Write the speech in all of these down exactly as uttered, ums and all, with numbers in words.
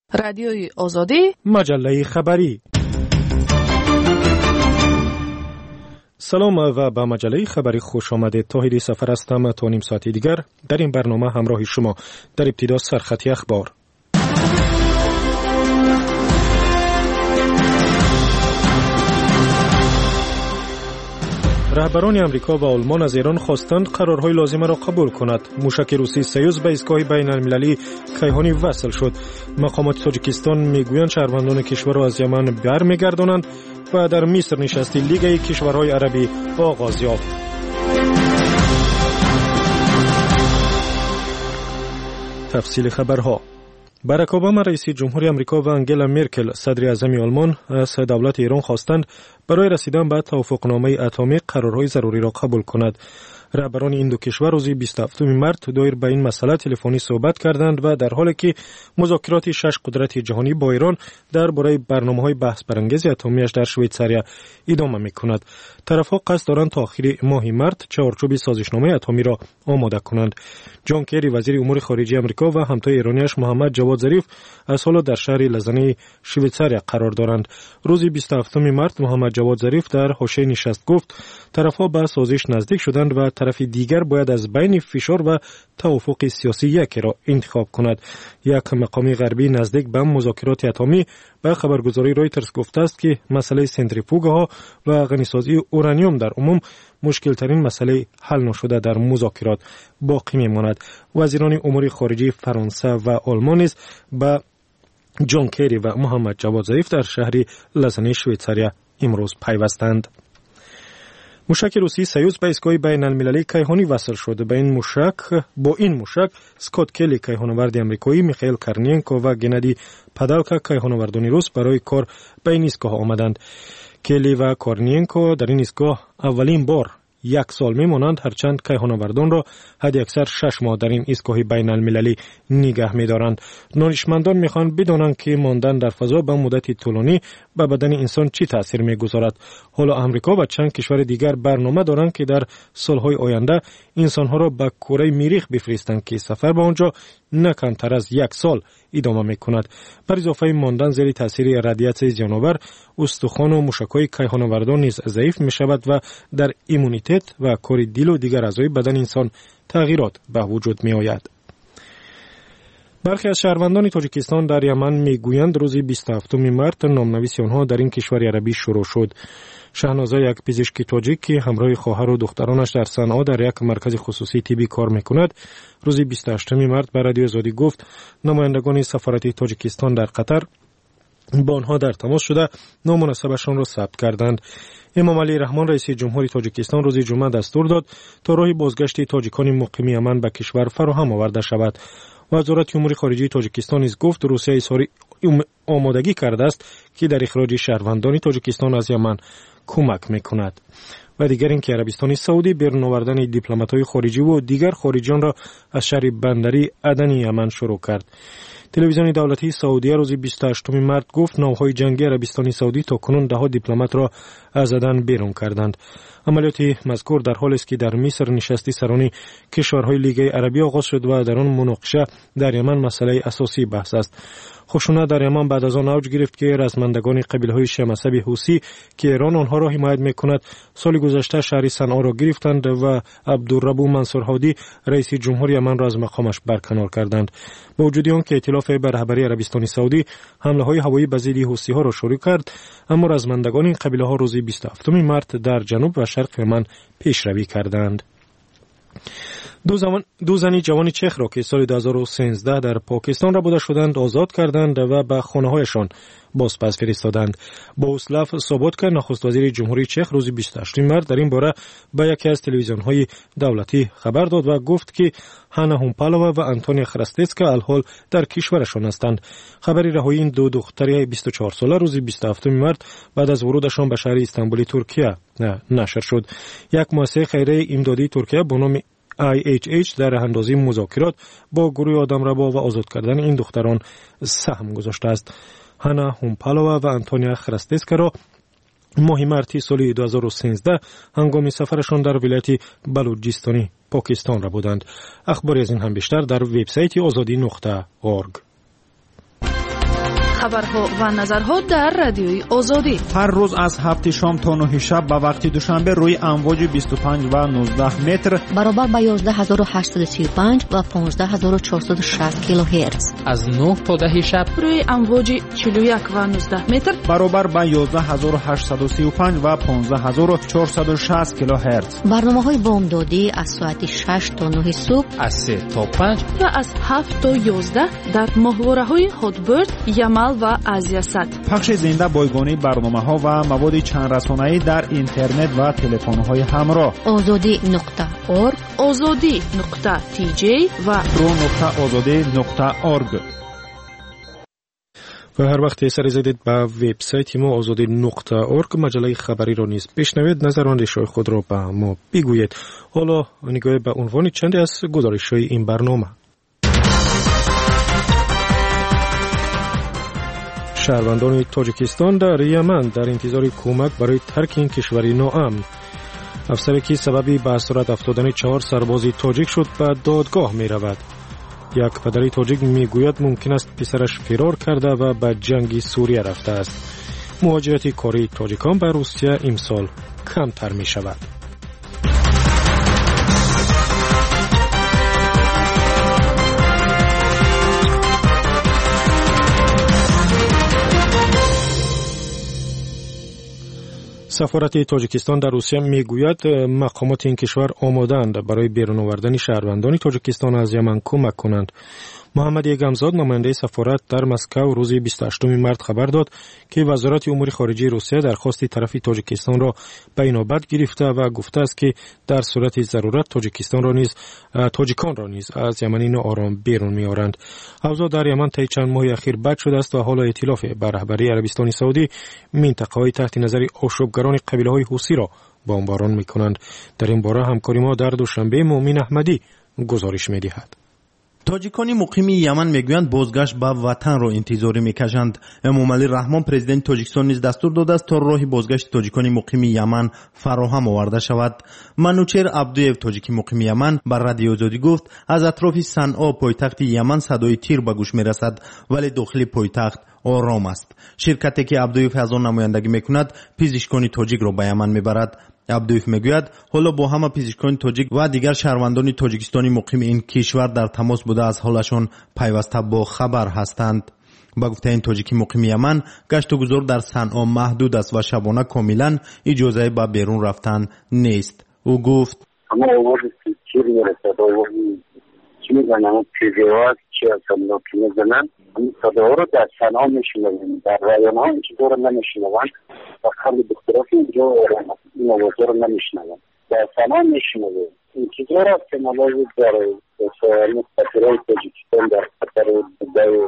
رادیوی آزادی، مجله خبری. سلام و به مجله خبری خوش آمدید. طاهری سفر هستم. تا نیم ساعتی دیگر در این برنامه همراه شما. در ابتدا سرخطی اخبار. رهبران امریکا و آلمان از ایران خواستند قرارهای لازمه را قبول کند. موشک روسی سیوز به ایستگاه بین المللی کیهانی وصل شد. مقامات تاجیکستان میگویند شهروندان کشور را از یمن برمیگردانند و در مصر نشستی لیگ کشورهای عربی آغاز یافت. تفصیل خبرها. باراک اوباما رئیس جمهوری آمریکا و انگلا مرکل صدر اعظم آلمان از دولت ایران خواستند برای رسیدن به توافقنامه اتمی قرارهای ضروری را قبول کند. رهبران این دو کشور روز بیست و هفتم مارس دایر به این مسئله تلفنی صحبت کردند و در حالی که مذاکرات شش قدرت جهانی با ایران درباره برنامه‌های بحث برانگیز اتمیش در شویتزاریا ادامه می‌کند. طرف‌ها قصد دارند تا آخر ماه مارس چارچوب سازشنامه اتمی را آماده کنند. جان کری وزیر امور خارجه آمریکا و همتای ایرانیش محمد جواد ظریف از حالا در شهر لزنی شویتزاریا قرار دارند. روز بیست و هفتم مارس محمد جواد ظریف در حاشیه نشست گفت طرف‌ها به سازش نزدیک شدند و طرف دیگر باید از بین فشار و توافق سیاسی یکی را انتخاب کند. یک مقام غربی نزدیک به مذاکرات اتمی به خبرگزاری رویترز گفته است که مسئله سنتریفوگ‌ها و غنیسازی اورانیوم در عموم مشکل ترین مسئله حل نشده در مذاکرات باقی میماند. وزیران امور خارجه فرانسه و آلمان نیز به جان کری و محمد جواد ظریف در شهر لزنی شویتزاریا امروز پیوستند. موشک روسی سیوز به ایستگاه بین المللی کیهانی وصل شد. به این موشک با این موشک اسکات کلی کیهانورد آمریکایی، میخائیل کارنینکو و گنادی پادالکا کیهانوردان روس برای کار به این ایستگاه آمدند. کلی و کارنینکو در این ایستگاه اولین بار یک سال میمانند، هرچند کیهانوردان را حد اکثر شش ماه در این ایستگاه بین المللی نگه می‌دارند. دانشمندان می‌خواهند بدانند که ماندن در فضا به مدت طولانی به بدن انسان چی تأثیر می‌گذارد. حالا آمریکا و چند کشور دیگر برنامه دارند که در سال‌های آینده انسان‌ها را به کره مریخ بفرستند که سفر به آنجا نه کمتر از یک سال ادامه می‌کند. بر اضافه ماندن زیر تأثیر رادیاسیون زیان‌آور، استخوان و موشک‌های کیهانوردان نیز ضعیف می‌شود و در ایمونیته و کار دل و دیگر اعضای بدن انسان تغییرات به وجود می آید. برخی از شهروندان تاجیکستان در یمن میگویند روز بیست و هفتم مارس نامنویسی آنها در این کشور عربی شروع شد. شهنازا، یک پزشک تاجیک که همراه خواهر و دخترانش در صنعا در یک مرکز خصوصی طبی کار میکند، روز بیست و هشتم مارس به رادیو آزادی گفت نمایندگان سفارت تاجیکستان در قطر با آنها در تماس شده نام و نسبشان را ثبت کردند. امام علی رحمان رئیس جمهوری تاجیکستان روز جمعه دستور داد تا راه بازگشت تاجیکان مقیم یمن به کشور فراهم آورده شود. وزارت امور خارجه تاجیکستان نیز گفت روسیه اظهار آمادگی کرده است که در اخراج شهروندان تاجیکستان از یمن کمک میکند. و دیگر اینکه عربستان سعودی بیرون آوردن دیپلمات‌های خارجی و دیگر خارجیان را از شهر بندری عدن یمن شروع کرد. تلویزیون دولتی سعودی روز بیست و هشتم مارس گفت ناوهای جنگی عربستان سعودی تاکنون ده ها دیپلمات را از عدن بیرون کردند. عملیات مذکور در حالی است که در مصر نشستی سرانی کشورهای لیگ عربی آغاز شد و در آن مناقشه در یمن مسئله اساسی بحث است. خشونت در یمن بعد از آن اوج گرفت که رزمندگان قبیله‌های شیعه مذهبی حوثی که ایران آنها را حمایت می‌کند سال گذشته شهر صنعا را گرفتند و عبدالرب منصور هادی رئیس جمهور یمن را از مقامش برکنار کردند. با وجود آنکه ائتلاف به رهبری عربستان سعودی حمله‌های هوایی به ضد حوثی‌ها را شروع کرد، اما رزمندگان این قبیله‌ها روز بیست و هفتم مارس در جنوب و شرق یمن پیشروی کردند. دو, زمان دو زنی جوان چخ را که سال دو هزار و سیزده در پاکستان ربوده شدند آزاد کردند و به خانه‌هایشان بازپس فرستادند. بوسلاف سوبوتکا نخست وزیر جمهوری چخ روز بیست و هشتم مارس در این باره به یکی از تلویزیون‌های دولتی خبر داد و گفت که هانا هومپالووا و آنتونیا خرستسکا الحال در کشورشان هستند. خبر رهایی این دو دختر بیست و چهار ساله روز بیست و هفتم مارس بعد از ورودشان به شهر استانبول ترکیه نشر شد. یک مؤسسه خیریه امدادی ترکیه به نام آی اچ اچ در راهاندازی مذاکرات با گروه آدمربا و آزاد کردن این دختران سهم گذاشته است. هانا هومپالووا و آنتونیا خرستسکا را ماه مارس سال دو هزار و سیزده هنگام سفرشان در ولایت بلوچستانی پاکستان را بودند. اخباری از این هم بیشتر در وبسایت آزادی نقطه اورگ. خبرها و نظرها در رادیوی آزادی. هر روز از هفت شام تا نه شب به وقت دوشنبه روی امواج بیست و پنج و نوزده متر برابر با یازده هزار و هشتصد و سی و پنج و پانزده هزار و چهارصد و شصت کیلوهرتز. از نه تا ده شب روی امواج چهل و یک و نوزده متر برابر با یازده هزار و هشتصد و سی و پنج و پانزده هزار و چهارصد و شصت کیلوهرتز. برنامه‌های بامدادی از ساعت شش تا نه صبح، از سه تا پنج و از هفت تا یازده در ماهواره‌های هاتبرد، یمل و آزیاست. پخش زنده بایگانی برنامه‌ها و مواد چند رسانه‌ای در اینترنت و تلفن‌های همراه. آزادی نقطه اورگ، آزادی نقطه تی جی و رو نقطه آزادی نقطه اورگ. و هر وقت سر زدید به وبسایت ما آزادی نقطه اورگ مجله خبری را نیز بشنوید. نظر و اندیشه‌های خود را به ما بگویید. حالا نگاه به عنوان چندی از گزارش‌های این برنامه. شهروندان تاجیکستان در یمن در انتظار کمک برای ترک این کشوری ناامن. افسری که سببی به اسارت افتادن چهار سرباز تاجیک شد به دادگاه می رود. یک پدر تاجیک می گوید ممکن است پسرش فرار کرده و به جنگ سوریه رفته است. مهاجرت کاری تاجیکان به روسیه امسال کمتر می شود. سفارت تاجیکستان در روسیه میگوید مقامات این کشور آماده‌اند برای بیرون آوردن شهروندان تاجیکستان از یمن کمک کنند. محمد یگمزاد نماینده سفارت در مسکو روز بیست و هشتم مارس خبر داد که وزارت امور خارجه روسیه درخواست طرف تاجیکستان را به اینابت گرفته و گفته است که در صورت ضرورت تاجیکستان را نیز تاجیکان را نیز از یمن ناآرام بیرون می‌آورند. اوضاع در یمن طی چند ماه اخیر بد شده است و حالا ائتلاف به رهبری عربستان سعودی منطقه‌های تحت نظر آشوبگران قبیله‌های حوثی را بمباران می‌کنند. در این باره همکاری ما در دوشنبه مومن احمدی گزارش می‌دهد. تاجیکانی مقیم یمن میگویند بازگشت به وطن را انتظار میکشند. امامعلی رحمان پرزیدنت تاجیکستان نیز دستور داده است تا راه بازگشت تاجیکانی مقیم یمن فراهم آورده شود. منوچهر عبدویف تاجیکی مقیم یمن بر رادیو آزادی گفت از اطراف صنعا پایتخت یمن صدای تیر به گوش میرسد ولی داخل پایتخت آرام است. شرکتی که عبدویف از آن نمایندگی میکند پزشکان تاجیک را به یمن میبرد. عبدویف میگوید حالا با همه پزشکان تاجیک و دیگر شهروندان تاجیکستانی مقیم این کشور در تماس بوده از حالشان پیوسته با خبر هستند. با گفته این تاجیکی مقیم یمن گشت و گذار در صنعا محدود است و شبانه کاملا اجازه به بیرون رفتن نیست. او گفت اما آواز تیر میرسد، آواز چی میزنن پیزیوات چی هستن که میزنن این صداها رو در صنعا میشنویم، در رایان ها این چیزا رو نمیشنویم و خیلی بختراف اینجا این آوازها رو نمیشنویم در صنعا میشنویم. این چیزا رو که ملاحظه داره مستقرهای تاجیکستان در قطر دبی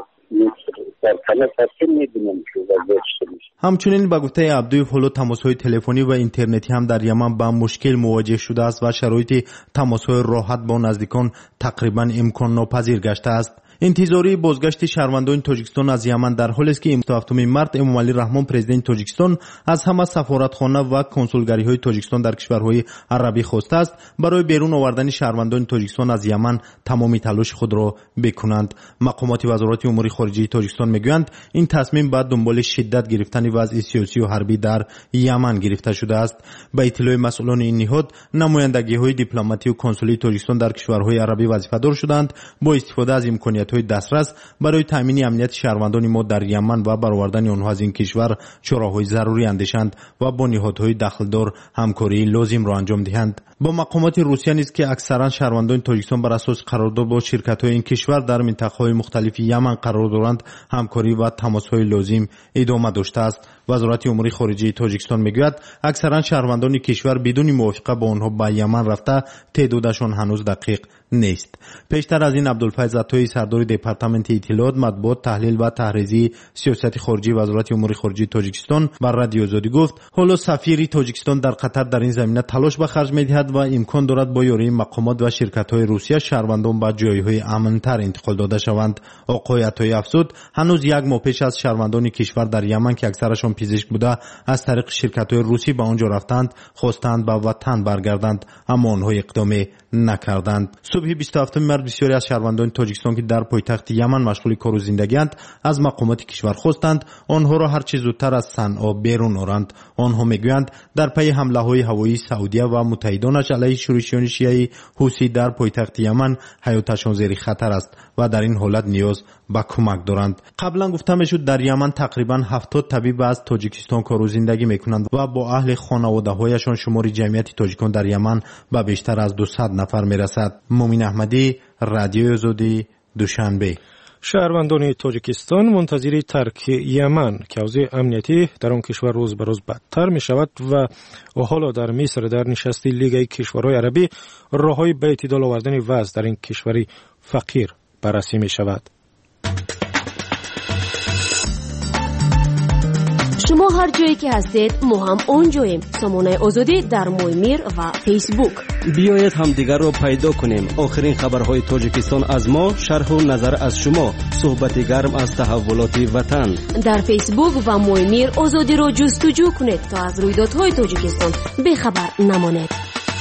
در تماس هستیم میدونیم که وضعیت چطور میشه. همچنین به گفته عبدویف حالا تماس‌های تلفنی و اینترنتی هم در یمن با مشکل مواجه شده است و شرایط تماس‌های راحت با نزدیکان تقریبا امکان ناپذیر گشته است. انتظاری بازگشت شهروندان تاجیکستان از یمن در حالی است که بیست و هفتم مارس امامعلی رحمان پرزیدنت تاجیکستان از همه سفارتخانه و کنسولگری‌های تاجیکستان در کشورهای عربی خواسته است برای بیرون آوردن شهروندان تاجیکستان از یمن تمامی تلاش خود را بکنند. مقامات وزارت امور خارجه تاجیکستان میگویند این تصمیم بعد دنبال شدت گرفتن وضع سیاسی و حربی در یمن گرفته شده است. به اطلاع مسئولان این نهاد نمایندگی‌های دیپلماتی و کنسولی تاجیکستان در کشورهای عربی وظیفه‌دار شدند با استفاده از امکانات های دسترس برای تامین امنیت شهروندان ما در یمن و برآوردن آنها از این کشور چراهای ضروری اندیشند و با نهادهای دخلدار همکاری لازم را انجام دهند. با مقامات روسیه نیز که اکثرا شهروندان تاجیکستان بر اساس قرارداد با شرکت‌های این کشور در منطقه‌های مختلف یمن قرار دارند همکاری و تماس‌های لازم ادامه داشته است. وزارت امور خارجه تاجیکستان میگوید اکثرا شهروندان کشور بدون موافقت با آنها به یمن رفته تعدادشان هنوز دقیق نیست. پیشتر از این عبدالفیض عطایی سردار دپارتمنت اطلاعات مطبوعات تحلیل و تحریزی سیاست خارجی وزارت امور خارجه تاجیکستان بر رادیو آزادی گفت حالا سفیر تاجیکستان در قطر در این زمینه تلاش به خرج می‌دهد و امکان دارد با یاری مقامات و شرکت‌های روسیه شهروندان به جایهای امن‌تر انتقال داده شوند. آقای عطایی افزود هنوز یک ماه پیش از شهروندان کشور در یمن که اکثرشان پزشک بوده از طریق شرکت‌های روسی به آنجا رفتند خواستند به وطن برگردند، اما آنها اقدامی نکردند. صبح بیست و هفتم مارس بسیاری از شهروندان تاجیکستان که در پایتخت یمن مشغول کار و زندگی‌اند از مقامات کشور خواستند آنها را هر چه زودتر از صنعا بیرون آورند. آنها میگویند در پی حمله‌های هوایی سعودی و متحدانش علیه شورشیان شیعه حوثی در پایتخت یمن حیاتشان زیر خطر است و در این حالت نیاز به کمک دارند. قبلا گفته میشد در یمن تقریبا هفتاد طبیب از تاجیکستان کار و زندگی میکنند و با اهل خانواده‌هایشان شمار جمعیت تاجیکان در یمن به بیشتر از دویست نفر میرسد. مومن احمدی، رادیو آزادی، دوشنبه. شهروندان تاجیکستان منتظر ترک یمن که اوضاع امنیتی در آن کشور روز به روز بدتر می شود و حالا در مصر در نشست لیگ کشورهای عربی راههای به اعتدال آوردن وضع در این کشوری فقیر بررسی می شود. شما هر جایی که هستید ما هم اونجاییم. سامانه آزادی در مویمیر و فیسبوک. بیایید هم دیگر رو پیدا کنیم. آخرین خبرهای تاجیکستان از ما، شرح و نظر از شما، صحبت گرم از تحولات وطن. در فیسبوک و مویمیر آزادی رو جستجو کنید تا از رویدادهای تاجیکستان بخبر نمانید.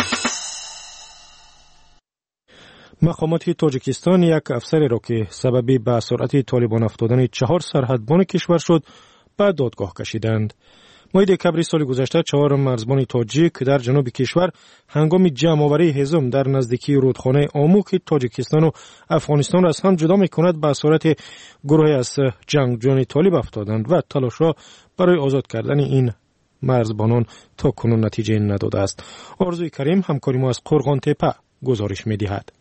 مقامات تاجیکستان یک افسری را که سببی به سرعت طالبان افتادن چهار سرحدبان کشور شد به دادگاه کشیدند. ماه دکبر سال گذشته چهار مرزبان تاجیک در جنوب کشور هنگام جمع‌آوری هزم در نزدیکی رودخانه آمو که تاجیکستان و افغانستان را از هم جدا می‌کند به صورت گروهی از جنگجویان طالب افتادند و تلاش‌ها برای آزاد کردن این مرزبانان تا کنون نتیجه نداده است. آرزوی کریم همکاری ما از قرغان تپه گزارش می‌دهد.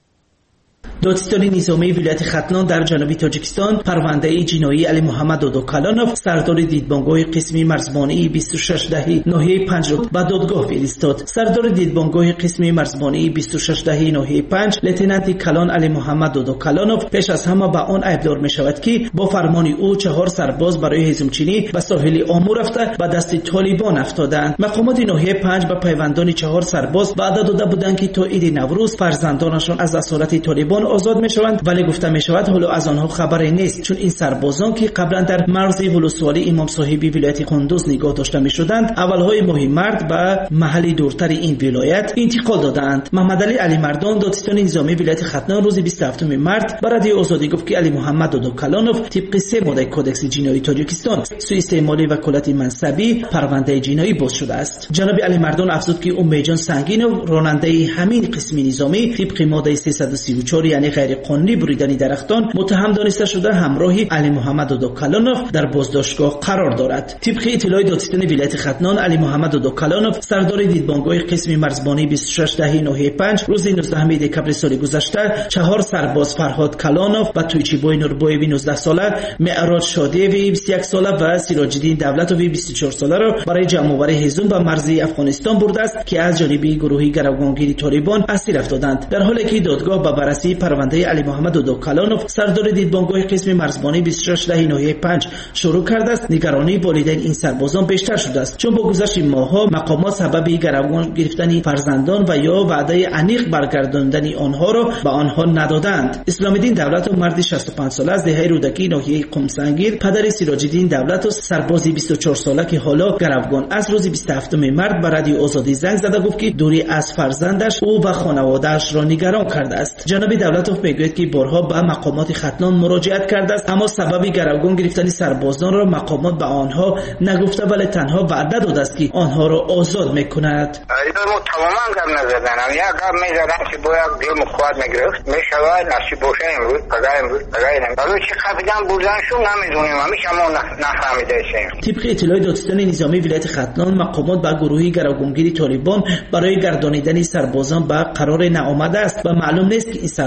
دادستان نظامی ولایت ختلان در جنوب تاجیکستان پرونده جنایی علی محمد دودوکالانوف سردار دیدبانگاه قسمی مرزبانی بیست و شش دهه ناحیه پنج را به دادگاه فرستاد. سردار دیدبانگاه قسمی مرزبانی بیست و شش دهه ناحیه پنج لتنانت کلان علی محمد دودوکالانوف پیش از همه به آن عیبدار می شود که با فرمان او چهار سرباز برای هزمچینی به ساحل آمو رفته به دست طالبان افتادند. مقامات ناحیه پنج به پیوندان چهار سرباز وعده داده بودند که تا عید نوروز فرزندانشان از اسارت طالبان آزاد میشوند، ولی گفته می شود حالا از آنها خبری نیست، چون این سربازان که قبلا در مرز ولسوالی امام صاحبی ولایت قندوز نگاه داشته می شدند اولهای ماه مرد به محلی دورتر این ولایت انتقال دادند. محمد علی علی مردان دادستان نظامی ولایت ختلان روز بیست و هفتم مارس به رادیو آزادی گفت که علی محمد دودوکالانوف طبق سه ماده کدکس جنایی تاجیکستان سوء استعمال وکالت منصبی پرونده جنایی باز شده است. جناب علی مردان افزود که امیدجان سنگینو راننده همین قسم نظامی طبق ماده سیصد و سی و چهار یعنی غیر قانونی بریدن درختان متهم دانسته شده همراه علی محمد دودوکالانوف در بازداشتگاه قرار دارد. طبق اطلاع دادستان ولایت ختلان علی محمد دودوکالانوف سردار دیدبانگاه قسم مرزبانی بیست و شش دهه ناحیه پنج روز نوزدهم دکبر سال گذشته چهار سرباز فرهاد کلانوف و تویچیبوی نوربوی نوزده ساله، معراج شادیوی بیست و یک ساله و سیراج‌الدین دولتوی بیست و چهار ساله را برای جمع‌آوری هزم به مرز افغانستان برده است که از جانب گروه گروگانگیری طالبان اسیر افتادند. در حالی که دادگاه به بررسی پرونده علی محمد دودوکالانوف سردار دیدبانگاه قسم مرزبانی بیست و شش دهه ناحیه پنج شروع کرده است، نگرانی والدین این سربازان بیشتر شده است، چون با گذشت ماه‌ها مقامات سبب گروگان گرفتن فرزندان و یا وعده انیق برگرداندن آنها را به آنها ندادند. اسلام الدین دولت و مرد شصت و پنج ساله از دهه رودکی ناحیه قمسنگیر پدر سیراج‌الدین دولت و سربازی بیست و چهار ساله که حالا گروگان از روز بیست و هفتم مارس به رادیو آزادی زنگ زده گفت که دوری از فرزندش او و خانواده‌اش را نگران کرده است. جناب دولتوف میگوید که بارها به مقامات ختلان مراجعت کرده است، اما سبب گروگان گرفتن سربازان را مقامات به آنها نگفته، ولی تنها وعده داده است که آنها را آزاد میکند. اینا تماما گم نزدن، یا گم میزدن که باید دل مخواد میگرفت میشود نصیب باشه امروز پگاه امروز پگاه امروز برای چی خفیدن بودنشون نمیدونیم، همیشه ما نفهمیده شیم. طبق اطلاع دادستان نظامی ولایت ختلان مقامات به گروهی گروگانگیری طالبان برای گردانیدن سربازان به قرار نآمده است و معلوم نیست که این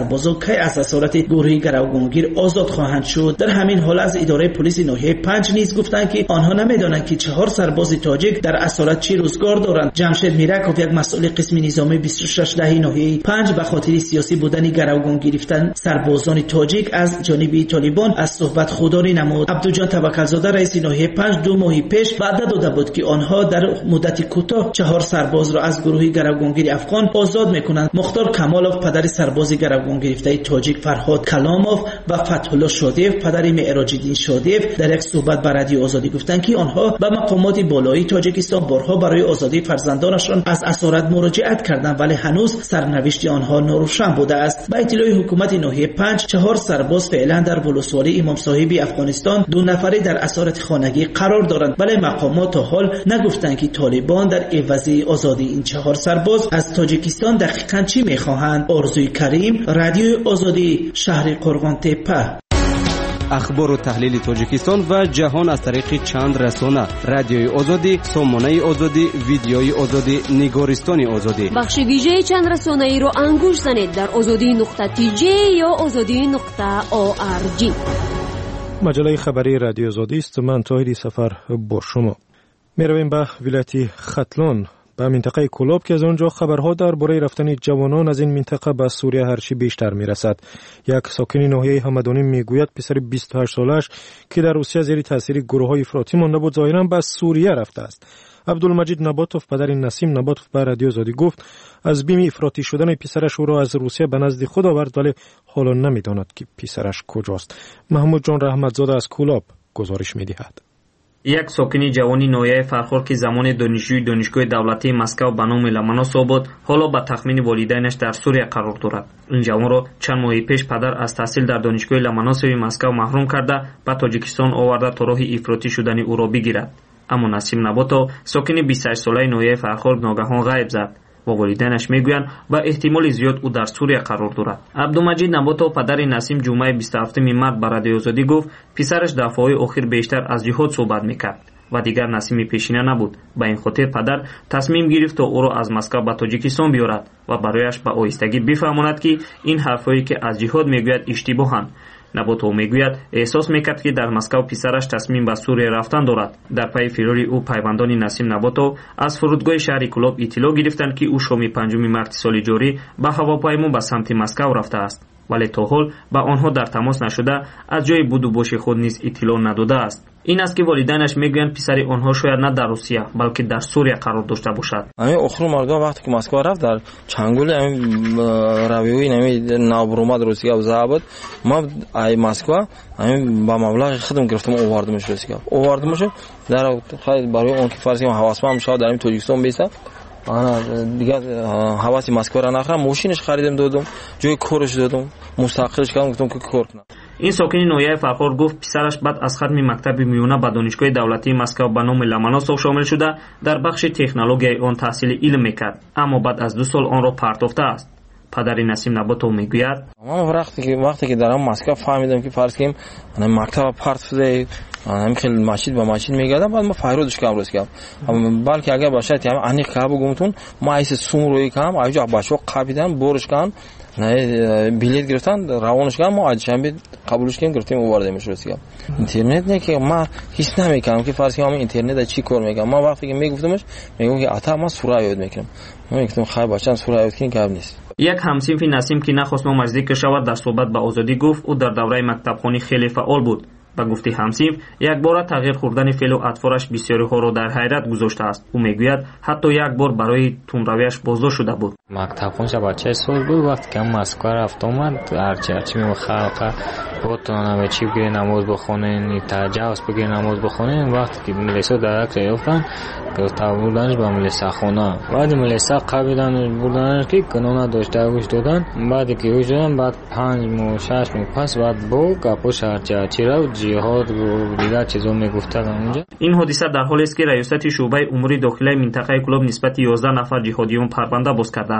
سربازان کی از اسارت گروه گروگانگیر آزاد خواهند شد. در همین حال از اداره پلیس ناحیه پنج نیز گفتند که آنها نمیدانند که چهار سرباز تاجیک در اسارت چه روزگار دارند. جمشید میرکوف یک مسئول قسم نظامی بیست و شش دهی ناحیه پنج به خاطر سیاسی بودن گروگان گرفتن سربازان تاجیک از جانب طالبان از صحبت خودداری نمود. عبدوجان توکلزاده رئیس ناحیه پنج دو ماه پیش وعده داده بود که آنها در مدت کوتاه چهار سرباز را از گروه گروگانگیر افغان آزاد میکنند. مختار کمالوف پدر سرباز گروگان گرفته تاجیک فرهاد کلاموف و فتح الله شادیف پدر معراج الدین شادیف در یک صحبت با رادیو آزادی گفتند که آنها به مقامات بالایی تاجیکستان بارها برای آزادی فرزندانشان از اسارت مراجعت کردند ولی هنوز سرنوشت آنها ناروشن بوده است. با اطلاع حکومت ناحیه پنج چهار سرباز فعلا در ولسوالی امام صاحب افغانستان دو نفره در اسارت خانگی قرار دارند ولی مقامات تا حال نگفتند که طالبان در عوض آزادی این چهار سرباز از تاجیکستان دقیقاً چی میخواهند. آرزوی کریم، رادیو آزادی، شهر قرغان تپه. اخبار و تحلیل تاجیکستان و جهان از طریق چند رسانه: رادیوی آزادی، سامانه آزادی، ویدیوی آزادی، نگارستان آزادی. بخش ویژه چند رسانه ای رو انگوش زنید در آزادی نقطه تی جی یا آزادی نقطه او آر جی. مجله خبری رادیو آزادی است. من طاهری سفر با شما. میرویم به ولایت ختلان به منطقه کلاب که از آنجا خبرها درباره رفتن جوانان از این منطقه به سوریه هرچی بیشتر میرسد. یک ساکن ناحیه همدانی میگوید پسر بیست و هشت سالش که در روسیه زیر تاثیر گروه‌های افراطی مانده بود ظاهراً به سوریه رفته است. عبدالمجید نباتوف پدر نسیم نباتوف به رادیو آزادی گفت از بیم افراطی شدن پسرش او را از روسیه به نزد خود آورد ولی حالا نمیداند که پسرش کجاست. محمود جان رحمتزاده از کلاب گزارش میدهد. یک ساکنی جوانی ناحیه فرخور که زمان دانشجوی دانشگاه دولتی مسکو به نام لمانوس بود حالا به تخمین والدینش در سوریه قرار دارد. این جوان را چند ماه پیش پدر از تحصیل در دانشگاه لمانوسوی مسکو محروم کرده به تاجیکستان آورده تا راه افراطی شدن او را بگیرد. اما نسیم نباتو ساکن بیست و هشت ساله ناحیه فرخور ناگهان غیب زد و والدینش میگویند با احتمال زیاد او در سوریه قرار دارد. عبدالمجید نباتو پدر نسیم جمعه بیست و هفتم مارس به رادیو آزادی گفت پسرش دفعه‌های اخیر بیشتر از جهاد صحبت میکرد و دیگر نسیم پیشینه نبود. به این خاطر پدر تصمیم گرفت تا او را از مسکو به تاجیکستان بیارد و برایش به آهستگی بفهماند که این حرفایی که از جهاد میگوید اشتباهند. نباتو میگوید احساس میکرد که در مسکو پسرش تصمیم به سوریه رفتن دارد. در پی فراری او پیوندان نسیم نباتو از فرودگاه شهر کلاب اطلاع گرفتند که او شام پنجم مارس سال جاری به هواپیما به سمت مسکو رفته است ولی تا حال با آنها در تماس نشده از جای بود و باش خود نیز اطلاع نداده است. این است که والدینش میگویند پسر آنها شاید نه در روسیه بلکه در سوریه قرار داشته باشد. همین اخر مرگا وقتی که مسکو رفت در چنگول همین رویوی همین نابرومد روسیه و زابط ما ای مسکو همین با مبلغ خودم گرفتم آوردمش روسیه آوردمش در خیلی برای اون که فرض کنم حواسم شد در این تاجیکستان بیست آنا دیگه حواسی مسکو را نخرم ماشینش خریدم دادم جای کورش دادم مستقلش کردم گفتم که کور کنم. این ساکن ناحیه فرخور گفت پسرش بعد از ختم مکتب میونه به دانشگاه دولتی مسکو به نام لمانوسوف شامل شده در بخش تکنولوژی آن تحصیل علم میکرد اما بعد از دو سال آن را پرتافته است. پدر نسیم نباتو میگوید ما وقتی که وقتی که درام مسکو فهمیدم که فرض کنیم انا مکتب پرت شده انا خیلی مسجد با مسجد میگردم بعد ما فایرودش کردم روز کردم بلکه اگر باشه که انی کابو گمتون ما ایس سوم روی کام آجا باشو قابیدن بورش کردن نه بلیط گرفتن روانش کردم ما اجشنبه قبولش کردیم گرفتیم آوردیمش روز کردم. اینترنت نه که ما هیچ نمیکنم که فرض کنیم اینترنت چی کار میکنم. ما وقتی که میگفتمش میگم که اتا ما سوره یاد میکنم ما گفتم خیر بچه‌ها سوره یاد کنین کار نیست. یک همسنف نسیم که نخواست ما مجذب شود در صحبت با آزادی گفت او در دوره مکتبخوانی خیلی فعال بود. با گفته همسنف یک بار تغییر خوردن فعل و اطوارش بسیاری ها را در حیرت گذاشته است. او میگوید حتی یک بار برای تندرویش بازداشت شده بود. مکتبخوان بچه سال بود وقتی که مسکو رفت اومد هرچی هرچی می خلق بودن چی بگیره نماز بخونن تجاوز بگیره نماز بخونن وقتی که ملیسا درک ریافتن گفته بودنش با ملیسا خونه بعد ملیسا قبیدن بودنش که قانون داشته گوش دادن بعد که گوش دادن بعد پنج مو شش مو پس بعد با گپوش هرچی هرچی را جهاد و دیگر چیزا میگفتن اونجا. این حادثه در حالی است که ریاست شعبه امور داخلی منطقه کلاب نسبت یازده نفر جهادیون پرونده باز کرده است.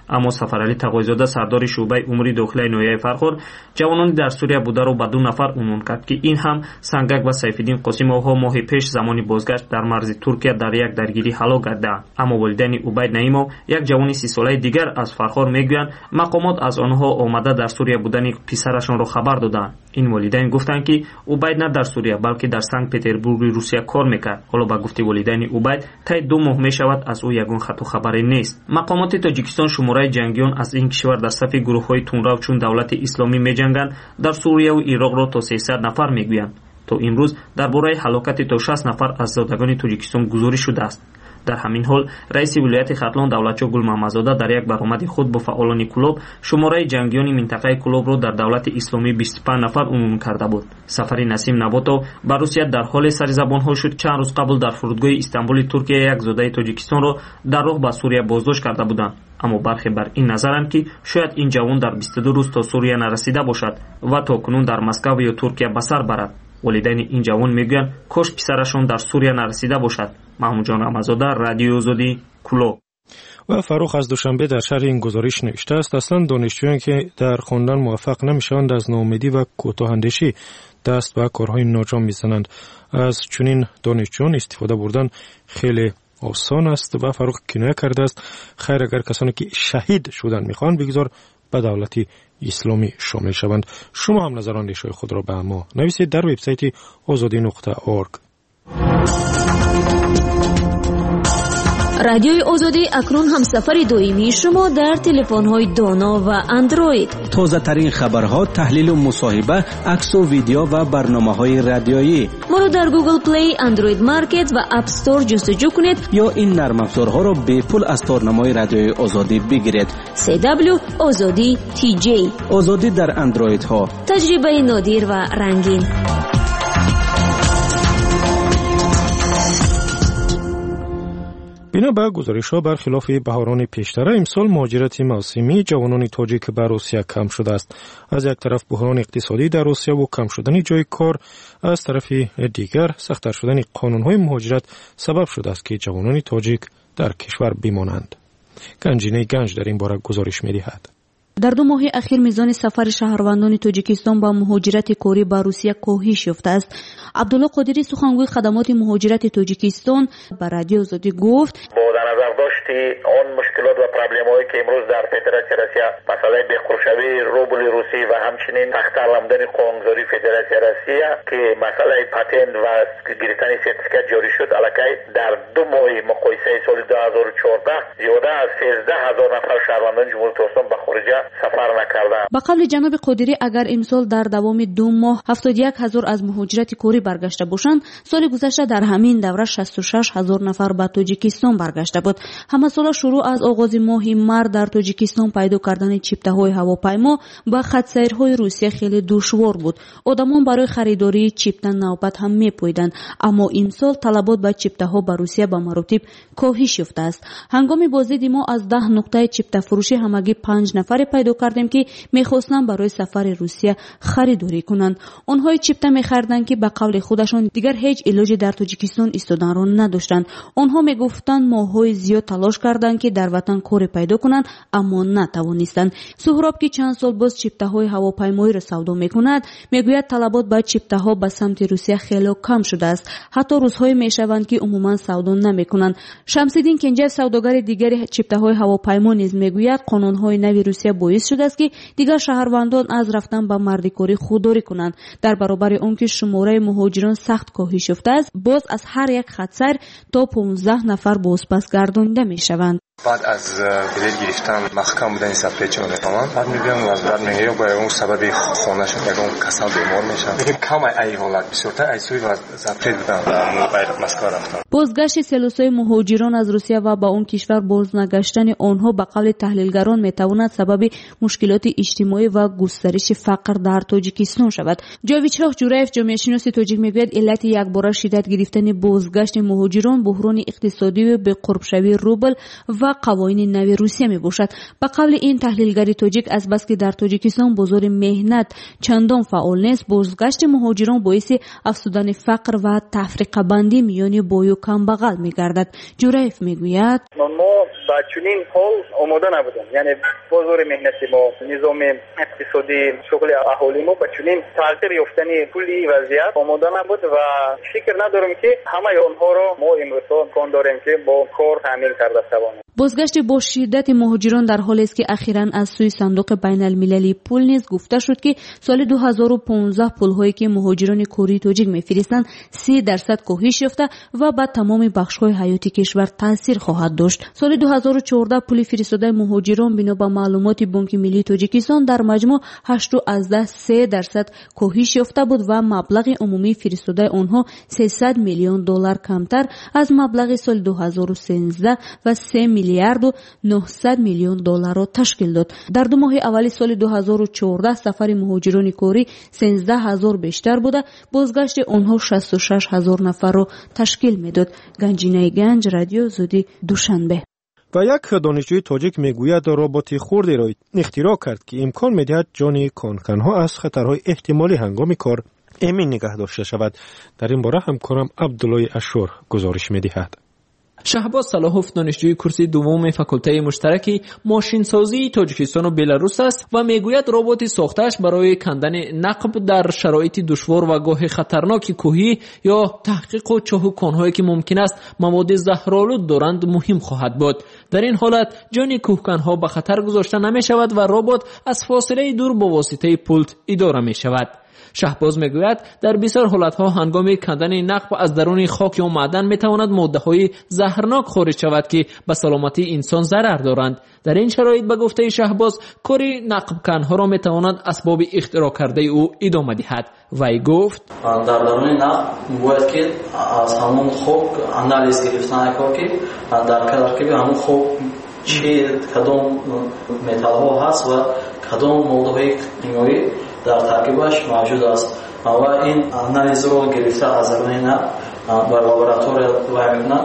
аммо Сафарали Тағойзода сардори шӯъбаи умури дохилаи ноҳияи Фархор ҷавонони дар Сурия бударо ба ду нафар унвон кард ки ин ҳам Сангак ва Сайфиддин Қосимовҳо моҳи пеш замони бозгашт дар марзи Туркия дар як даргирӣ ҳалок гардаанд. Аммо волидайни Убайд Наимов, як ҷавони сисолаи дигар аз Фархор мегӯянд мақомот аз онҳо омада дар Сурия будани писарашонро хабар доданд. ин волидайн гуфтанд ки Убайд на дар Сурия балки дар Санкт Петербурги Русия кор мекард. ҳоло ба гуфти волидайни Убайд таи ду моҳ мешавад аз ӯ ягон хату хабаре нест. мақомоти Тоҷикистон шумораи ҷангиён аз ин кишвар дар сафи гурӯҳҳои тунрав чун давлати исломӣ меҷанганд дар Сурияу Ироқро то сесад нафар мегӯянд. то имрӯз дар бораи ҳалокати то шаст нафар аз зодагони Тоҷикистон гузориш шудааст. дар ҳамин ҳол раиси вилояти Хатлон Давлатчо Гулмаҳмадзода дар як баромади худ бо фаъолони Кулоб шумораи ҷангиёни минтақаи Кулобро дар давлати исломӣ бисту панҷ нафар унвон карда буд. Сафари Насим Наботов ба Русия дар ҳоле саризабонҳо шуд. чанд рӯз қабл дар фурудгоҳи Истанбули Туркия як зодаи Тоҷикистонро дар роҳ ба Сурия боздошт карда буданд. аммо бархе бар ин назаранд ки шояд ин ҷавон дар бисту ду рӯз то Сурия нарасида бошад ва то кунун дар Москав ё Туркия ба сар барад. волидайни ин ҷавон мегӯянд кош писарашон дар Сурия нарасида бошад. маҳмудҷон Рамазода, Радиои Озодӣ, Куло. و فاروق از دوشنبه در شهر این گزارش نوشته است اصلا دانشجویان که در خواندن موفق نمیشوند از ناامیدی و کوتاه‌اندیشی دست به کارهای ناجام میزنند. از چنین دانشجویان استفاده بردن خیلی آسان است و فاروق کنایه کرده است خیر اگر کسانی که شهید شدن میخوان بگذار به دولت اسلامی شامل شوند. شما هم نظر اندیشه خود را به ما نویسید در وبسایت آزادی نقطه اورگ. رادیوی آزادی اکنون هم سفر دائمی شما در تلفن‌های دانا و اندروید. تازه ترین خبرها، تحلیل و مصاحبه، عکس و ویدیو و برنامه‌های رادیویی. ما رو در گوگل پلی، اندروید مارکت و اپ استور جستجو کنید یا این نرم افزارها را به پول از تارنمای رادیوی آزادی بگیرید. سی دبلیو آزادی تی جی. آزادی در اندروید ها. تجربه نادر و رنگین. بنا به گزارش‌ها برخلاف بهاران پیشتر امسال مهاجرت موسمی جوانان تاجیک به روسیه کم شده است. از یک طرف بحران اقتصادی در روسیه و کم شدن جای کار، از طرف دیگر سخت‌تر شدن قانون‌های مهاجرت سبب شده است که جوانان تاجیک در کشور بمانند. گنجینه گنج در این باره گزارش می‌دهد. در دو ماه اخیر میزان سفر شهروندان تاجیکستان با مهاجرت کاری به روسیه کاهش یافته است. عبدالله قادری سخنگوی خدمات مهاجرت تاجیکستان به رادیو آزادی گفت با در نظر داشتی آن مشکلات و پرابلم‌هایی که امروز در فدراسیون روسیه مسئله بخورشوی روبل روسی و همچنین تختار آمدن قانونگذاری فدراسیون روسیه که مسئله پاتنت و گرفتن سرتیفیکات جاری شد الکی در دو ماه مقایسه سال دو هزار و چهارده زیاده از سیزده هزار نفر شهروندان جمهوری ترکستان به خارج سفر نکردند. با قول جناب قادری اگر امسال در دوام دو ماه هفتاد و یک هزار از مهاجرت کاری برگشته باشند، سال گذشته در همین دوره شصت و شش هزار نفر به تاجیکستان برگشته بود. همه سال شروع از آغاز ماه مارس در تاجیکستان پیدا کردن چیپته‌های هواپیما با خط‌سیرهای روسیه خیلی دشوار بود. آدمان برای خریداری چیپته نوبت هم می‌پویدند، اما امسال طلبات به چیپته‌ها به روسیه به مراتب کاهش یافته است. هنگام بازدید ما از ده نقطه چیپته فروشی همگی پنج نفر پیدا کردیم که می‌خواستند برای سفر روسیه خریداری کنند. آنها چیپته می‌خریدند که به قول خودشان دیگر هیچ علاجی در تاجیکستان ایستادن را نداشتند. آنها میگفتند ماهای زیاد تلاش کردند که در وطن کار پیدا کنند اما نتوانستند. سهراب که چند سال باز چیپته‌های هواپیمایی را سودا می‌کند میگوید طلبات به چیپته‌ها به سمت روسیه خیلی کم شده است. حتی روزهای میشوند که عموما سودا نمی‌کنند. شمس‌الدین کنجاف سوداگر دیگر چیپته‌های هواپیما نیز میگوید قانون‌های نوی روسیه باعث شده است که دیگر شهروندان از رفتن به مردکاری خودداری کنند. در برابر آنکه شماره مهاجران سخت کاهش یافته است، باز از هر یک خط‌سیر تا پانزده نفر بازپس گردانیده می‌شوند. بعد از بلیط گرفتن محکم بودن سفر چون میفهمم بعد میگم از بعد میگم با اون سبب خونه‌شون یکم کسل بیمار میشن میگم کم ای حالت بسیارتر از سوی و سفر بودن در مسکو رفتن. بازگشت سلسله مهاجران از روسیه و با اون کشور بازنگشتن آنها به قول تحلیلگران میتواند سبب مشکلات اجتماعی و گسترش فقر در تاجیکستان شود. جاویچراغ جورایف جامعه شناس تاجیک میگوید علت یکباره شدت گرفتن بازگشت مهاجران بحران اقتصادی و به قرب شوی روبل و و قوانین نو روسیه می باشد. به قول این تحلیلگری تاجیک از بس که در تاجیکستان بازار مهنت چندان فعال نیست، بازگشت مهاجران باعث افزودن فقر و تفریقه بندی میان بای و کمبغل می گردد. جوریف می گوید ما با چنین حال آماده نبودیم، یعنی بازار مهنتی ما، نظام اقتصادی، شغل اهالی ما با چنین تغییر یافتنی کلی وضعیت آماده نبود و فکر ندارم که همه آنها را ما امروز امکان داریم که با کار تامین کرده توانیم. بازگشت با شدت مهاجران در حالی است که اخیراً از سوی صندوق بین المللی پول نیز گفته شد که سال دو هزار و پانزده پول‌هایی که مهاجران کوری تاجیک می‌فرستند سی درصد کاهش یافته و به تمام بخش‌های حیاتی کشور تاثیر خواهد داشت. سال دو هزار و چهارده پول فرستاده مهاجران بنا به معلومات بانک ملی تاجیکستان در مجموع هشت و سه درصد کاهش یافته بود و مبلغ عمومی فرستاده آنها سیصد میلیون دلار کمتر از مبلغ سال دو هزار و سیزده و سه میلیارد و نهصد میلیون دلار را تشکیل داد. در دو ماه اول سال دو هزار و چهارده سفر مهاجران کوری سیزده هزار بیشتر بوده، بازگشت آنها شصت و شش هزار نفر را تشکیل میداد. گنجینه گنج، رادیو زودی، دوشنبه. و یک دانشجوی تاجیک میگوید ربات خردی را اختراع کرد که امکان میدهد جان کانکنها از خطرهای احتمالی هنگام کار امین نگه داشته شود. در این باره همکارم عبدالله اشور گزارش میدهد. شهباز صلاحوف دانشجوی کورس دوم فاکولته مشترک ماشینسازی تاجیکستان و بلاروس است و میگوید ربات ساخته‌اش برای کندن نقب در شرایط دشوار و گاه خطرناک کوهی یا تحقیق و چاهوکان‌هایی که ممکن است مواد زهرآلود دارند مهم خواهد بود. در این حالت جان کوهکن‌ها به خطر گذاشته نمی‌شود و ربات از فاصله دور با واسطه پولت اداره می‌شود. شهباز میگوید در بسیار حالتها هنگام کندن نقب از درون خاک یا معدن میتواند ماده‌های زهرناک خارج شود که به سلامتی انسان ضرر دارند. در این شرایط به گفته شهباز کاری نقب کنها را میتواند اسباب اختراع کرده او ادامه دهد. وی گفت در درون نقب باید که از همون خوب اندالیز گرفتن که در ترکیب همون خوب چی کدام متال ها هست و کدام ماده‌های کیمیایی در ترکیبش موجود است و این انالیز رو گرفته از درون نقب به لابراتوار وای میکنند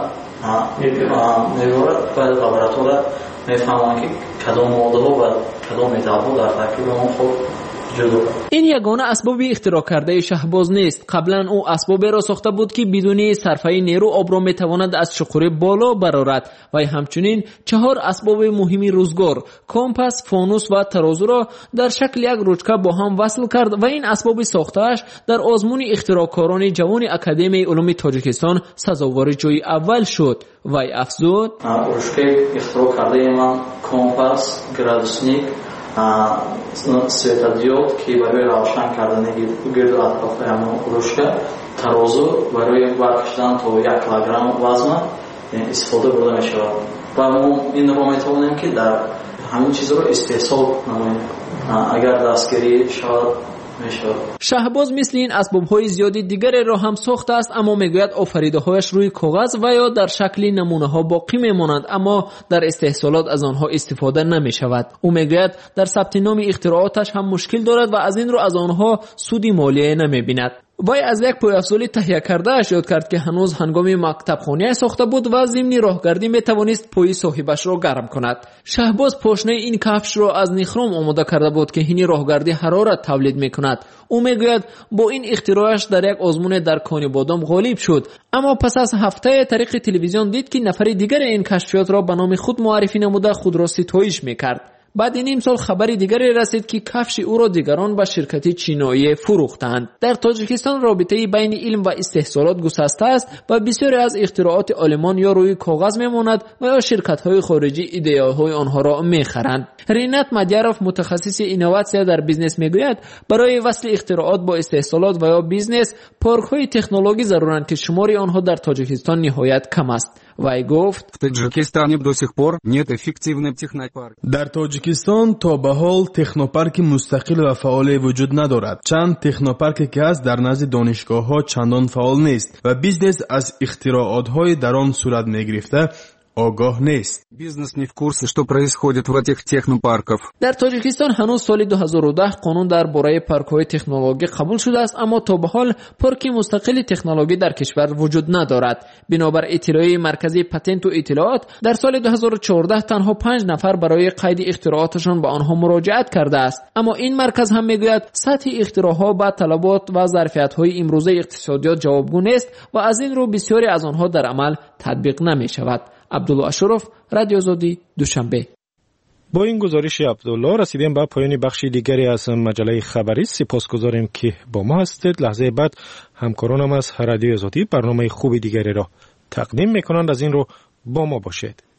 میبرد و لابراتوار میفهمند که کدام ماده ها و کدام متال ها در ترکیب اون خوب. این یگانه اسباب اختراع کرده شهباز نیست. قبلا او اسبابی را ساخته بود که بدون صرفه نیرو آب را میتواند از شقوره بالا برآورد و همچنین چهار اسباب مهمی روزگار، کمپاس، فانوس و ترازو را در شکل یک رشته با هم وصل کرد و این اسباب ساخته‌اش در آزمون اختراعکاران جوان اکادمی علوم تاجیکستان سزاوار جای اول شد. و افزود رشته اختراع کرده من کمپاس، گرادوسنیک، سویتادیود که برای روشن کردن گرد اطراف همون رشته، ترازو برای برکشیدن تا یک کیلوگرم وزن استفاده برده می شود و ما این رو می توانیم که در همین چیز رو استحصال نماییم اگر دستگیری شود. شهباز مثل این اسباب‌های زیادی دیگری را هم ساخته است، اما میگوید آفریده‌هایش روی کاغذ و یا در شکل نمونه‌ها باقی میمانند، اما در استحصالات از آنها استفاده نمی‌شود. او میگوید در ثبت نام اختراعاتش هم مشکل دارد و از این رو از آنها سودی مالی نمی‌بیند. وی از یک پایافزولی تهیه کرده اش یاد کرد که هنوز هنگام مکتبخانه ساخته بود و ضمن راهگردی میتوانست پای صاحبش را گرم کند. شهباز پاشنه این کفش را از نخروم آماده کرده بود که این راهگردی حرارت تولید میکند. او میگوید با این اختراعش در یک آزمون در کان بادام غالب شد، اما پس از هفته طریق تلویزیون دید که نفر دیگر این کشفیات را به نام خود معرفی نموده خود را ستایش میکرد. بعد نیم سال خبری دیگری رسید که کفش او را دیگران به شرکت چینایی فروختند. در تاجیکستان رابطه بین علم و استحصالات گسسته است و بسیاری از اختراعات آلمان یا روی کاغذ میماند و یا شرکت‌های خارجی ایده‌های آنها را میخرند. رینات مدیاروف متخصص اینوواسیا در بیزنس میگوید برای وصل اختراعات با استحصالات و یا بیزنس پارک‌های تکنولوژی ضرورند که شمار آنها در تاجیکستان نهایت کم است. وی گفت در تاجیکستان تا به حال تکنوپارک مستقل و فعال وجود ندارد. چند تکنوپارک که هست در نزد دانشگاه ها چندان فعال نیست و بیزنس از اختراعات های در آن صورت می گرفته آگاه نیست. Бизнес не в курсе, что происходит в этих технопарках. در تاجیکستان هنوز سال دو هزار و ده قانون درباره پارک‌های تکنولوژی قبول شده است، اما تا به حال پارک مستقل تکنولوژی در کشور وجود ندارد. بنابر اطلاعیه مرکزی پتنت و اطلاعات در سال دو هزار و چهارده تنها پنج نفر برای قید اختراعاتشان به آنها مراجعت کرده است. اما این مرکز هم میگوید سطح اختراعها با طلبات و ظرفیت‌های امروزه اقتصادیات جوابگو نیست و از این رو بسیاری از آنها در عمل تطبیق نمی‌شود. عبدالله اشرف، رادیو آزادی، دوشنبه. با این گزارش عبدالله رسیدیم به پایان بخشی دیگری از مجله خبری. سپاسگزاریم که با ما هستید. لحظه بعد همکارانم از رادیو آزادی برنامه خوب دیگری را تقدیم میکنند. از این رو با ما باشید.